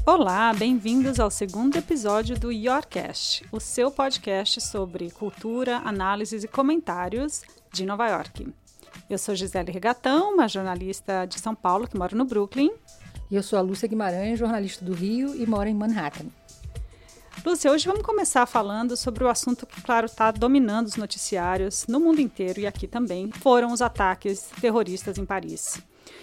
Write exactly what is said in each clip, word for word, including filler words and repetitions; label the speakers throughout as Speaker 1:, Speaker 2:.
Speaker 1: Olá, bem-vindos ao segundo episódio do Yorkcast, o seu podcast sobre cultura, análises e comentários de Nova York. Eu sou Gisele Regatão, uma jornalista de São Paulo que mora no Brooklyn.
Speaker 2: E eu sou a Lúcia Guimarães, jornalista do Rio e moro em Manhattan.
Speaker 1: Lúcia, hoje vamos começar falando sobre o assunto que, claro, está dominando os noticiários no mundo inteiro e aqui também, foram os ataques terroristas em Paris.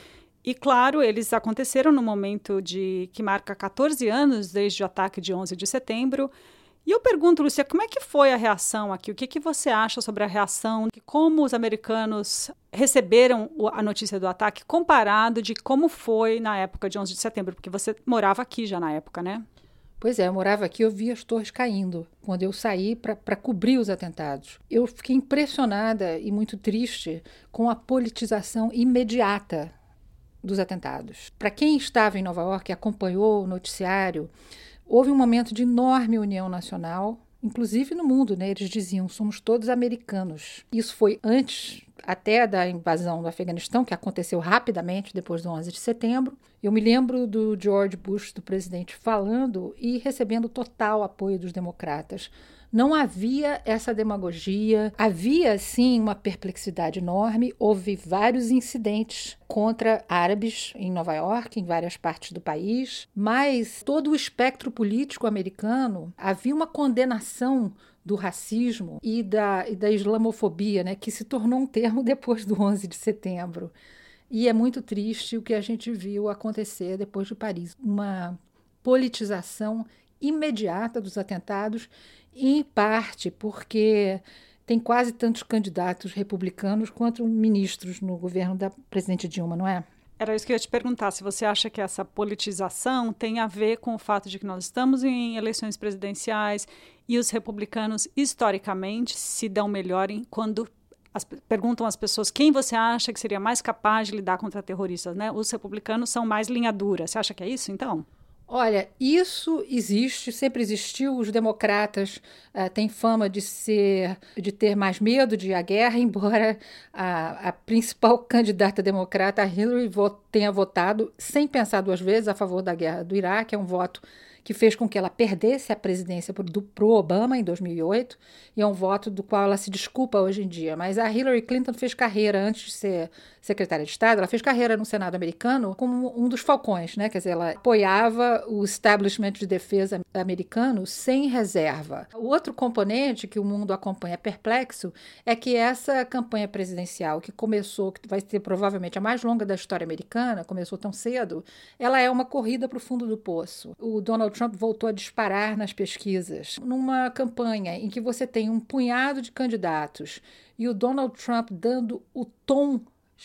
Speaker 1: E, claro, eles aconteceram no momento de que marca catorze anos desde o ataque de onze de setembro. E eu pergunto, Lúcia, como é que foi a reação aqui? O que, que você acha sobre a reação? Como os americanos receberam a notícia do ataque comparado de como foi na época de onze de setembro? Porque você morava aqui já na época, né?
Speaker 2: Pois é, eu morava aqui, eu vi as torres caindo quando eu saí para cobrir os atentados. Eu fiquei impressionada e muito triste com a politização imediata dos atentados. Para quem estava em Nova York e acompanhou o noticiário, houve um momento de enorme união nacional, inclusive no mundo, né? Eles diziam, somos todos americanos. Isso foi antes até da invasão do Afeganistão, que aconteceu rapidamente depois do onze de setembro. Eu me lembro do George Bush, do presidente, falando e recebendo total apoio dos democratas. Não havia essa demagogia, havia sim uma perplexidade enorme, houve vários incidentes contra árabes em Nova York, em várias partes do país, mas todo o espectro político americano havia uma condenação do racismo e da, e da islamofobia, né, que se tornou um termo depois do onze de setembro. E é muito triste o que a gente viu acontecer depois de Paris, uma politização imediata dos atentados, em parte porque tem quase tantos candidatos republicanos quanto ministros no governo da presidente Dilma, não é?
Speaker 1: Era isso que eu ia te perguntar, se você acha que essa politização tem a ver com o fato de que nós estamos em eleições presidenciais e os republicanos, historicamente, se dão melhor em quando as, perguntam às pessoas quem você acha que seria mais capaz de lidar contra terroristas, né? Os republicanos são mais linha dura. Você acha que é isso, então?
Speaker 2: Olha, isso existe, sempre existiu. Os democratas uh, têm fama de ser, de ter mais medo de a guerra, embora a, a principal candidata democrata, a Hillary, vo- tenha votado sem pensar duas vezes a favor da guerra do Iraque. É um voto que fez com que ela perdesse a presidência para o Obama em dois mil e oito, e é um voto do qual ela se desculpa hoje em dia. Mas a Hillary Clinton fez carreira, antes de ser secretária de Estado, ela fez carreira no Senado americano como um dos falcões, né? Quer dizer, ela apoiava o establishment de defesa americano sem reserva. O outro componente que o mundo acompanha perplexo é que essa campanha presidencial, que começou, que vai ser provavelmente a mais longa da história americana, começou tão cedo, ela é uma corrida para o fundo do poço. O Donald Trump voltou a disparar nas pesquisas. Numa campanha em que você tem um punhado de candidatos e o Donald Trump dando o tom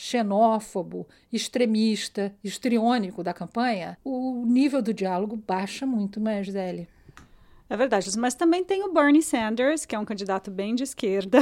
Speaker 2: xenófobo, extremista, histriônico da campanha, o nível do diálogo baixa muito, não é, Gisele?
Speaker 1: É verdade, mas também tem o Bernie Sanders, que é um candidato bem de esquerda,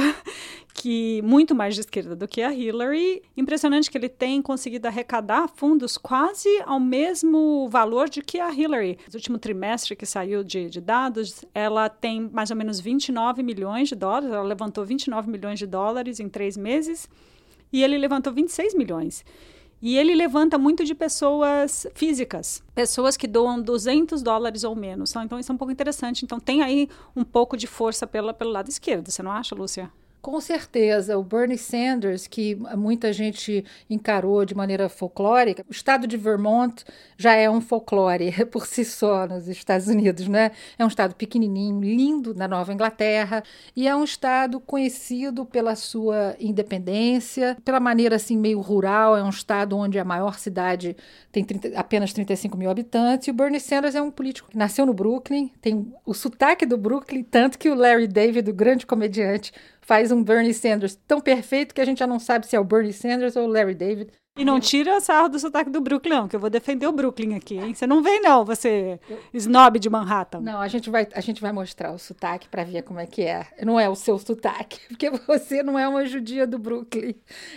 Speaker 1: que muito mais de esquerda do que a Hillary. Impressionante que ele tem conseguido arrecadar fundos quase ao mesmo valor de que a Hillary. No último trimestre que saiu de, de dados, ela tem mais ou menos vinte e nove milhões de dólares, ela levantou vinte e nove milhões de dólares em três meses, e ele levantou vinte e seis milhões. E ele levanta muito de pessoas físicas, pessoas que doam duzentos dólares ou menos. Então, isso é um pouco interessante. Então, tem aí um pouco de força pela, pelo lado esquerdo. Você não acha, Lúcia?
Speaker 2: Com certeza, o Bernie Sanders, que muita gente encarou de maneira folclórica, o estado de Vermont já é um folclore por si só nos Estados Unidos, né? É um estado pequenininho, lindo, na Nova Inglaterra, e é um estado conhecido pela sua independência, pela maneira assim meio rural, é um estado onde a maior cidade tem trinta, apenas trinta e cinco mil habitantes, e o Bernie Sanders é um político que nasceu no Brooklyn, tem o sotaque do Brooklyn, tanto que o Larry David, o grande comediante, faz um Bernie Sanders tão perfeito que a gente já não sabe se é o Bernie Sanders ou o Larry David.
Speaker 1: E não tira sarro do sotaque do Brooklyn, não, que eu vou defender o Brooklyn aqui, hein? Você não vem, não, você snob de Manhattan.
Speaker 2: Não, a gente vai, a gente vai mostrar o sotaque para ver como é que é. Não é o seu sotaque, porque você não é uma judia do Brooklyn.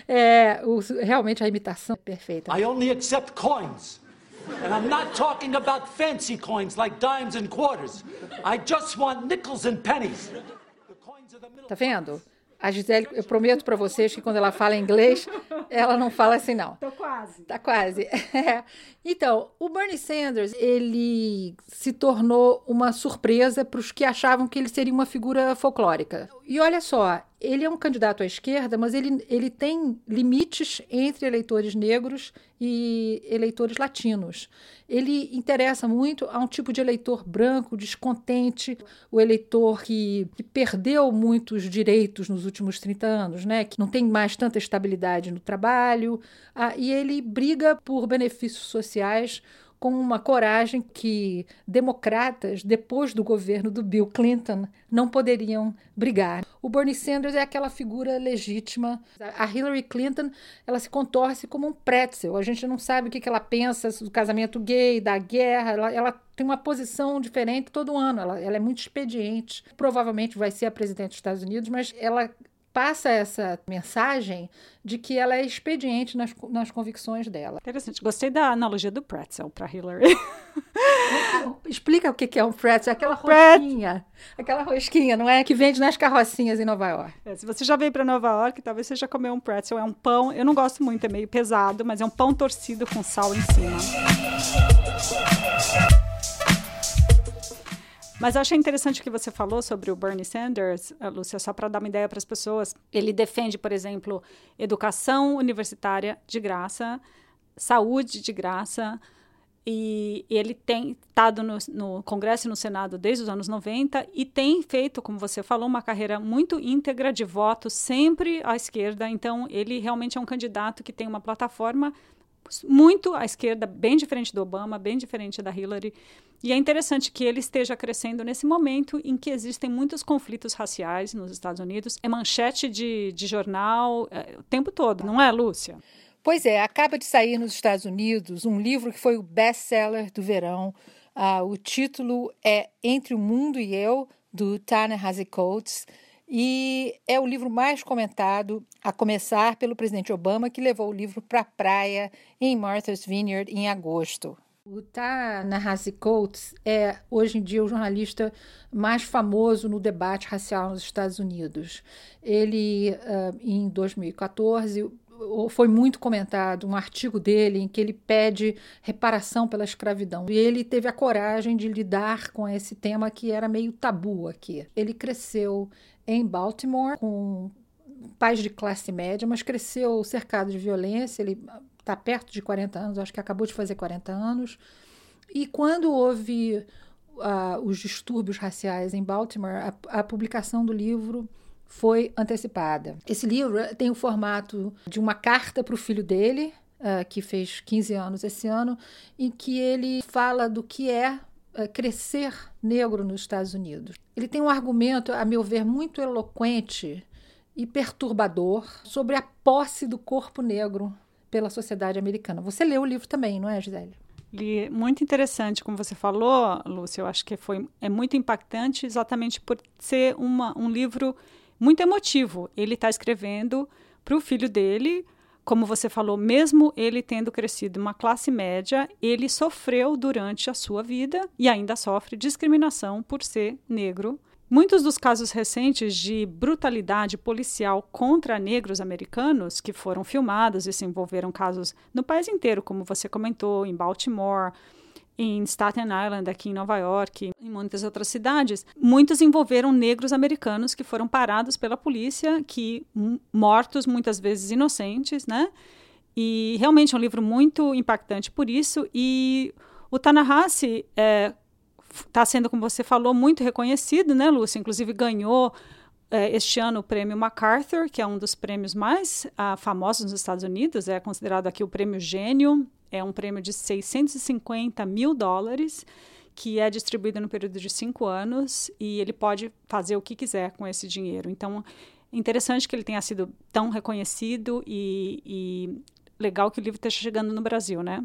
Speaker 2: É, o, realmente a imitação é perfeita.
Speaker 3: I only accept coins. And I'm not talking about fancy coins like dimes and quarters. I just want nickels and pennies.
Speaker 2: Tá vendo? A Gisele, eu prometo para vocês que quando ela fala inglês, ela não fala assim, não.
Speaker 1: Tô quase.
Speaker 2: Tá quase. É. Então, o Bernie Sanders, ele se tornou uma surpresa para os que achavam que ele seria uma figura folclórica. E olha só, ele é um candidato à esquerda, mas ele, ele tem limites entre eleitores negros e eleitores latinos. Ele interessa muito a um tipo de eleitor branco, descontente, o eleitor que, que perdeu muitos direitos nos últimos trinta anos, né? Que não tem mais tanta estabilidade no trabalho, ah, e ele briga por benefícios sociais com uma coragem que democratas, depois do governo do Bill Clinton, não poderiam brigar. O Bernie Sanders é aquela figura legítima. A Hillary Clinton, ela se contorce como um pretzel. A gente não sabe o que ela pensa do casamento gay, da guerra. Ela, ela tem uma posição diferente todo ano. Ela, ela é muito expediente. Provavelmente vai ser a presidente dos Estados Unidos, mas ela passa essa mensagem de que ela é expediente nas, nas convicções dela.
Speaker 1: Interessante. Gostei da analogia do pretzel para Hillary.
Speaker 2: Explica o que é um pretzel. Aquela rosquinha. Aquela rosquinha, não é? Que vende nas carrocinhas em Nova York.
Speaker 1: É, se você já veio para Nova York, talvez você já comeu um pretzel. É um pão, eu não gosto muito, é meio pesado, mas é um pão torcido com sal em cima. Mas eu achei interessante o que você falou sobre o Bernie Sanders, Lúcia, só para dar uma ideia para as pessoas. Ele defende, por exemplo, educação universitária de graça, saúde de graça, e ele tem estado no, no Congresso e no Senado desde os anos noventa e tem feito, como você falou, uma carreira muito íntegra de voto, sempre à esquerda. Então, ele realmente é um candidato que tem uma plataforma muito à esquerda, bem diferente do Obama, bem diferente da Hillary. E é interessante que ele esteja crescendo nesse momento em que existem muitos conflitos raciais nos Estados Unidos. É manchete de, de jornal é, o tempo todo, não é, Lúcia?
Speaker 2: Pois é, acaba de sair nos Estados Unidos um livro que foi o best-seller do verão. Uh, o título é Entre o Mundo e Eu, do Ta-Nehisi Coates. E é o livro mais comentado, a começar pelo presidente Obama, que levou o livro para a praia em Martha's Vineyard em agosto. O Ta-Nehisi Coates é, hoje em dia, o jornalista mais famoso no debate racial nos Estados Unidos. Ele, uh, em dois mil e quatorze, foi muito comentado um artigo dele em que ele pede reparação pela escravidão. E ele teve a coragem de lidar com esse tema que era meio tabu aqui. Ele cresceu em Baltimore com pais de classe média, mas cresceu cercado de violência. Ele está perto de quarenta anos, acho que acabou de fazer quarenta anos. E quando houve uh, os distúrbios raciais em Baltimore, a, a publicação do livro foi antecipada. Esse livro tem o formato de uma carta para o filho dele, uh, que fez quinze anos esse ano, em que ele fala do que é uh, crescer negro nos Estados Unidos. Ele tem um argumento, a meu ver, muito eloquente e perturbador sobre a posse do corpo negro pela sociedade americana. Você leu o livro também, não é, Gisele?
Speaker 1: Li, muito interessante, como você falou, Lúcia. Eu acho que foi, é muito impactante exatamente por ser uma, um livro muito emotivo. Ele está escrevendo para o filho dele, como você falou, mesmo ele tendo crescido uma classe média, ele sofreu durante a sua vida e ainda sofre discriminação por ser negro. Muitos dos casos recentes de brutalidade policial contra negros americanos, que foram filmados e se envolveram casos no país inteiro, como você comentou, em Baltimore, em Staten Island, aqui em Nova York, em muitas outras cidades, muitos envolveram negros americanos que foram parados pela polícia, que mortos, muitas vezes inocentes, né? E realmente é um livro muito impactante por isso. E o Ta-Nehisi está é, sendo, como você falou, muito reconhecido, né, Lúcia? Inclusive ganhou é, este ano o prêmio MacArthur, que é um dos prêmios mais ah, famosos nos Estados Unidos, é considerado aqui o prêmio Gênio. É um prêmio de seiscentos e cinquenta mil dólares, que é distribuído no período de cinco anos, e ele pode fazer o que quiser com esse dinheiro. Então, é interessante que ele tenha sido tão reconhecido e, e legal que o livro esteja chegando no Brasil, né?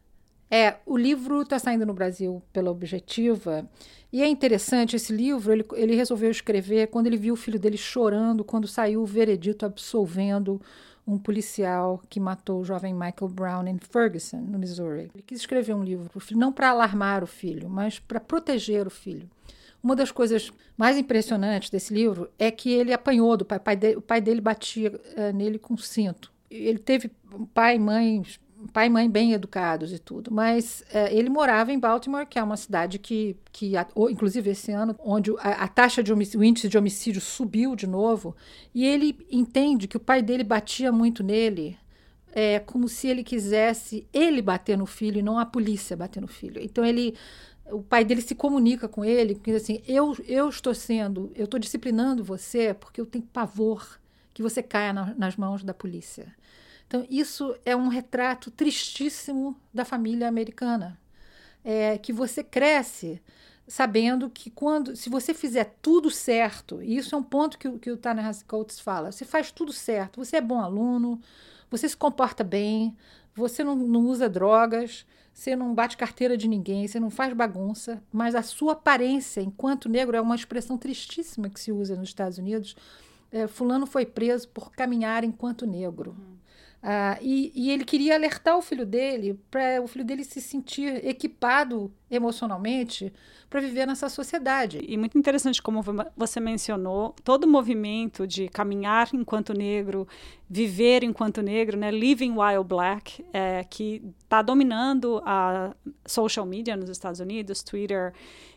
Speaker 2: É, o livro está saindo no Brasil pela Objetiva, e é interessante, esse livro ele, ele resolveu escrever quando ele viu o filho dele chorando, quando saiu o veredito absolvendo um policial que matou o jovem Michael Brown em Ferguson, no Missouri. Ele quis escrever um livro para o filho, não para alarmar o filho, mas para proteger o filho. Uma das coisas mais impressionantes desse livro é que ele apanhou do pai. O pai dele, o pai dele batia uh, nele com cinto. Ele teve pai e mãe, pai e mãe bem educados e tudo, mas uh, ele morava em Baltimore, que é uma cidade que, que inclusive esse ano, onde a, a taxa de homicídio, o índice de homicídio subiu de novo, e ele entende que o pai dele batia muito nele, é, como se ele quisesse ele bater no filho e não a polícia bater no filho. Então ele... O pai dele se comunica com ele, porque assim, eu, eu estou sendo, eu estou disciplinando você porque eu tenho pavor que você caia na, nas mãos da polícia. Então, isso é um retrato tristíssimo da família americana. É, que você cresce sabendo que quando, se você fizer tudo certo, e isso é um ponto que, que o Ta-Nehisi Coates fala, você faz tudo certo, você é bom aluno, você se comporta bem, você não, não usa drogas, você não bate carteira de ninguém, você não faz bagunça, mas a sua aparência enquanto negro é uma expressão tristíssima que se usa nos Estados Unidos. É, fulano foi preso por caminhar enquanto negro. Uhum. Ah, e, e ele queria alertar o filho dele para o filho dele se sentir equipado emocionalmente para viver nessa sociedade.
Speaker 1: E muito interessante como você mencionou, todo o movimento de caminhar enquanto negro, viver enquanto negro, né, living while black, é, que está dominando a social media nos Estados Unidos, Twitter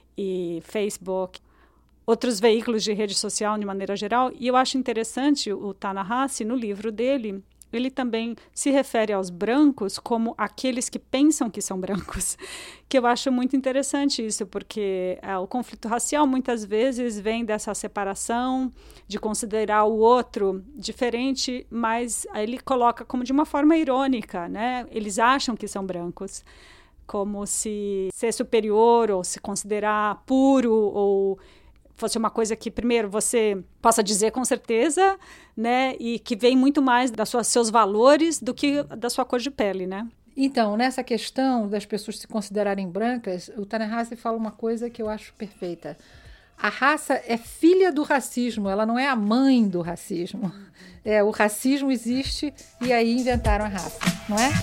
Speaker 1: e Facebook, outros veículos de rede social de maneira geral. E eu acho interessante o Ta-Nehisi, no livro dele, ele também se refere aos brancos como aqueles que pensam que são brancos, que eu acho muito interessante isso, porque é, o conflito racial muitas vezes vem dessa separação, de considerar o outro diferente, mas ele coloca como de uma forma irônica, né? Eles acham que são brancos, como se ser superior ou se considerar puro ou fosse uma coisa que, primeiro, você possa dizer com certeza, né, e que vem muito mais dos seus valores do que da sua cor de pele, né?
Speaker 2: Então, nessa questão das pessoas se considerarem brancas, o Ta-Nehisi fala uma coisa que eu acho perfeita. A raça é filha do racismo, ela não é a mãe do racismo. É, o racismo existe e aí inventaram a raça, não é?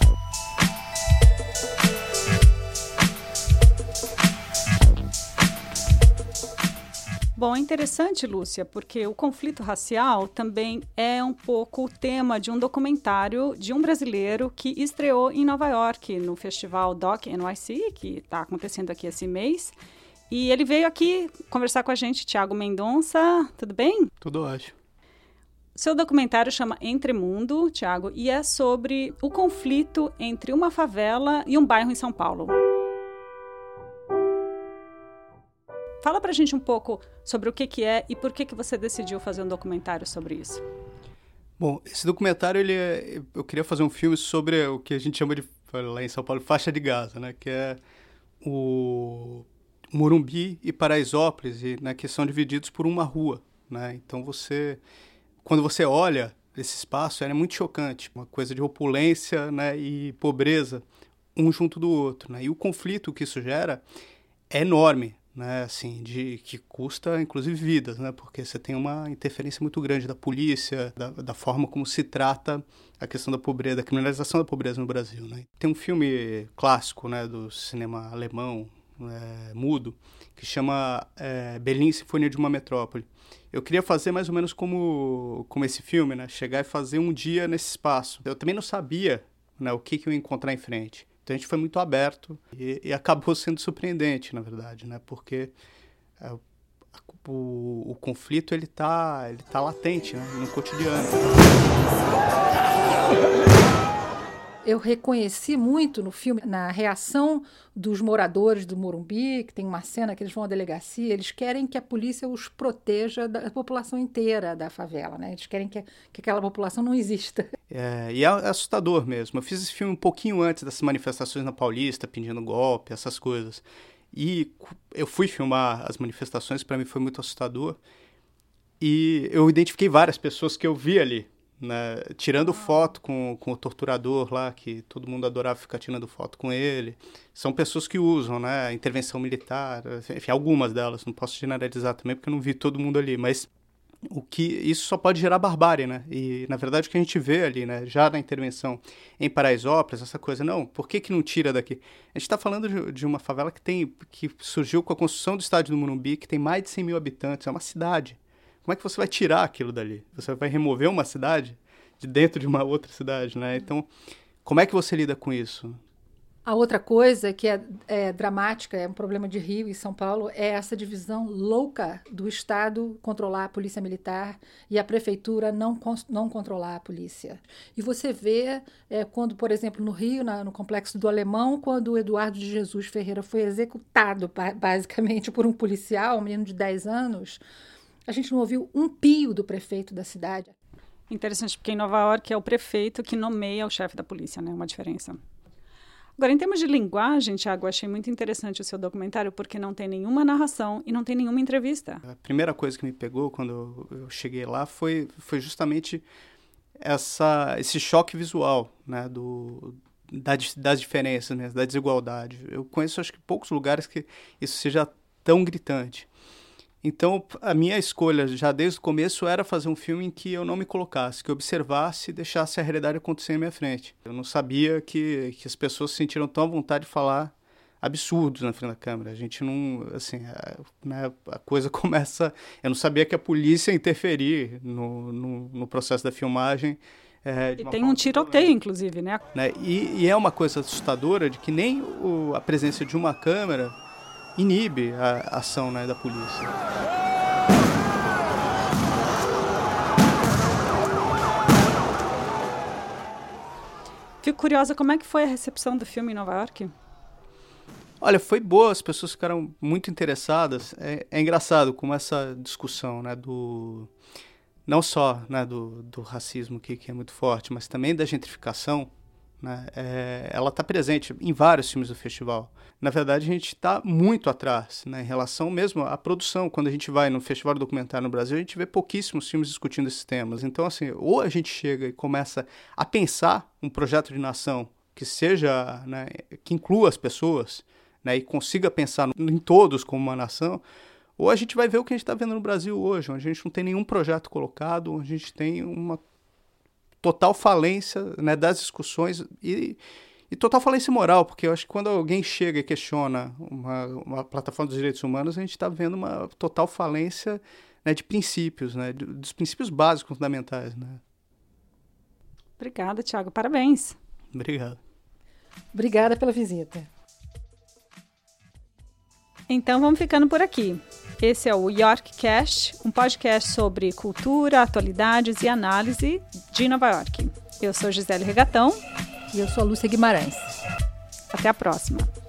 Speaker 1: Bom, é interessante, Lúcia, porque o conflito racial também é um pouco o tema de um documentário de um brasileiro que estreou em Nova York, no festival Doc N Y C, que está acontecendo aqui esse mês. E ele veio aqui conversar com a gente, Thiago Mendonça. Tudo bem?
Speaker 4: Tudo ótimo.
Speaker 1: Seu documentário chama Entremundo, Thiago, e é sobre o conflito entre uma favela e um bairro em São Paulo. Fala pra gente um pouco sobre o que, que é e por que, que você decidiu fazer um documentário sobre isso.
Speaker 4: Bom, esse documentário, ele é, eu queria fazer um filme sobre o que a gente chama de, lá em São Paulo, faixa de Gaza, né? Que é o Morumbi e Paraisópolis, e, né, que são divididos por uma rua, né? Então você, quando você olha esse espaço, é muito chocante, uma coisa de opulência, né, e pobreza, um junto do outro, né? E o conflito que isso gera é enorme, né, assim, de, que custa, inclusive, vidas, né, porque você tem uma interferência muito grande da polícia, da, da forma como se trata a questão da pobreza, da criminalização da pobreza no Brasil, né. Tem um filme clássico, né, do cinema alemão, é, mudo, que chama é, Berlim, Sinfonia de uma Metrópole. Eu queria fazer mais ou menos como, como esse filme, né, chegar e fazer um dia nesse espaço. Eu também não sabia, né, o que, que eu ia encontrar em frente. Então a gente foi muito aberto e, e acabou sendo surpreendente, na verdade, né? Porque é, o, o conflito ele tá, ele tá latente, né? No cotidiano.
Speaker 2: Eu reconheci muito no filme, na reação dos moradores do Morumbi, que tem uma cena que eles vão à delegacia, eles querem que a polícia os proteja da população inteira da favela, né? Eles querem que, que aquela população não exista.
Speaker 4: É, e é assustador mesmo. Eu fiz esse filme um pouquinho antes dessas manifestações na Paulista, pedindo golpe, essas coisas. E eu fui filmar as manifestações, para mim foi muito assustador. E eu identifiquei várias pessoas que eu vi ali, né, tirando foto com, com o torturador lá, que todo mundo adorava ficar tirando foto com ele. São pessoas que usam, né, intervenção militar, enfim, algumas delas, não posso generalizar também porque eu não vi todo mundo ali, mas o que isso só pode gerar barbárie, né? E, na verdade, o que a gente vê ali, né, já na intervenção em Paraisópolis, essa coisa, não, por que que não tira daqui? A gente está falando de, de uma favela que, tem, que surgiu com a construção do estádio do Morumbi, que tem mais de cem mil habitantes, é uma cidade. Como é que você vai tirar aquilo dali? Você vai remover uma cidade de dentro de uma outra cidade, né? Então, como é que você lida com isso?
Speaker 2: A outra coisa que é, é dramática, é um problema de Rio e São Paulo, é essa divisão louca do Estado controlar a polícia militar e a prefeitura não, não controlar a polícia. E você vê, é, quando, por exemplo, no Rio, na, no Complexo do Alemão, quando o Eduardo de Jesus Ferreira foi executado, basicamente, por um policial, um menino de dez anos, a gente não ouviu um pio do prefeito da cidade.
Speaker 1: Interessante, porque em Nova York é o prefeito que nomeia o chefe da polícia, né? Uma diferença. Agora, em termos de linguagem, Thiago, eu achei muito interessante o seu documentário, porque não tem nenhuma narração e não tem nenhuma entrevista.
Speaker 4: A primeira coisa que me pegou quando eu cheguei lá foi, foi justamente essa, esse choque visual, né, do, da, das diferenças, né, da desigualdade. Eu conheço, acho que, poucos lugares que isso seja tão gritante. Então, a minha escolha, já desde o começo, era fazer um filme em que eu não me colocasse, que eu observasse e deixasse a realidade acontecer à minha frente. Eu não sabia que, que as pessoas se sentiram tão à vontade de falar absurdos na frente da câmera. A gente não, assim, a, né, a coisa começa... Eu não sabia que a polícia ia interferir no, no, no processo da filmagem. É,
Speaker 1: e tem um tiroteio, inclusive, né?
Speaker 4: né? E, e é uma coisa assustadora de que nem o, a presença de uma câmera inibe a ação, né, da polícia.
Speaker 1: Fico curiosa, como é que foi a recepção do filme em Nova York?
Speaker 4: Olha, foi boa, as pessoas ficaram muito interessadas. É, é engraçado como essa discussão, né, do, não só, né, do, do racismo, que, que é muito forte, mas também da gentrificação, né, é, ela está presente em vários filmes do festival. Na verdade, a gente está muito atrás, né, em relação mesmo à produção. Quando a gente vai no Festival de Documentário no Brasil, a gente vê pouquíssimos filmes discutindo esses temas. Então, assim, ou a gente chega e começa a pensar um projeto de nação que seja, né, que inclua as pessoas, né, e consiga pensar no, em todos como uma nação, ou a gente vai ver o que a gente está vendo no Brasil hoje, onde a gente não tem nenhum projeto colocado, onde a gente tem uma total falência, né, das discussões e, e total falência moral, porque eu acho que quando alguém chega e questiona uma, uma plataforma dos direitos humanos, a gente está vendo uma total falência, né, de princípios, né, de, dos princípios básicos fundamentais. Né.
Speaker 1: Obrigada, Thiago. Parabéns.
Speaker 4: Obrigado.
Speaker 2: Obrigada pela visita.
Speaker 1: Então vamos ficando por aqui. Esse é o Yorkcast, um podcast sobre cultura, atualidades e análise de Nova York. Eu sou Gisele Regatão.
Speaker 2: E eu sou a Lúcia Guimarães.
Speaker 1: Até a próxima.